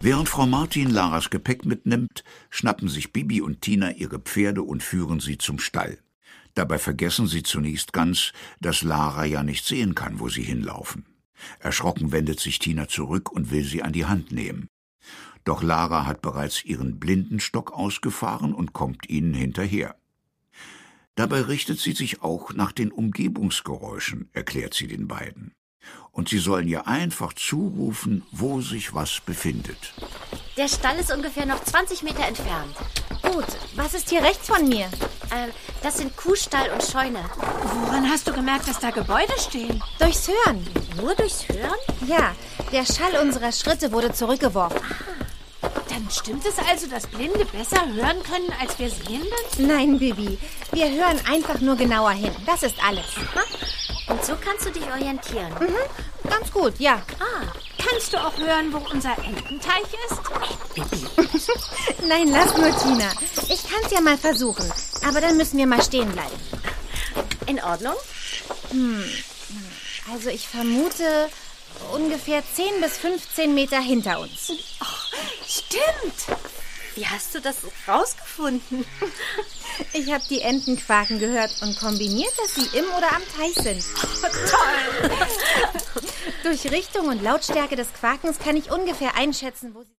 Während Frau Martin Laras Gepäck mitnimmt, schnappen sich Bibi und Tina ihre Pferde und führen sie zum Stall. Dabei vergessen sie zunächst ganz, dass Lara ja nicht sehen kann, wo sie hinlaufen. Erschrocken wendet sich Tina zurück und will sie an die Hand nehmen. Doch Lara hat bereits ihren Blindenstock ausgefahren und kommt ihnen hinterher. Dabei richtet sie sich auch nach den Umgebungsgeräuschen, erklärt sie den beiden. Und sie sollen ihr einfach zurufen, wo sich was befindet. Der Stall ist ungefähr noch 20 Meter entfernt. Gut, was ist hier rechts von mir? Das sind Kuhstall und Scheune. Woran hast du gemerkt, dass da Gebäude stehen? Durchs Hören. Nur durchs Hören? Ja, der Schall unserer Schritte wurde zurückgeworfen. Dann stimmt es also, dass Blinde besser hören können, als wir Sehenden? Nein, Bibi, wir hören einfach nur genauer hin. Das ist alles. Und so kannst du dich orientieren. Ganz gut, ja. Kannst du auch hören, wo unser Ententeich ist? Nein, lass nur, Tina. Ich kann's ja mal versuchen. Aber dann müssen wir mal stehen bleiben. In Ordnung? Also ich vermute ungefähr 10 bis 15 Meter hinter uns. Stimmt. Wie hast du das rausgefunden? Ich habe die Enten quaken gehört und kombiniert, dass sie im oder am Teich sind. Toll. Durch Richtung und Lautstärke des Quakens kann ich ungefähr einschätzen, wo sie...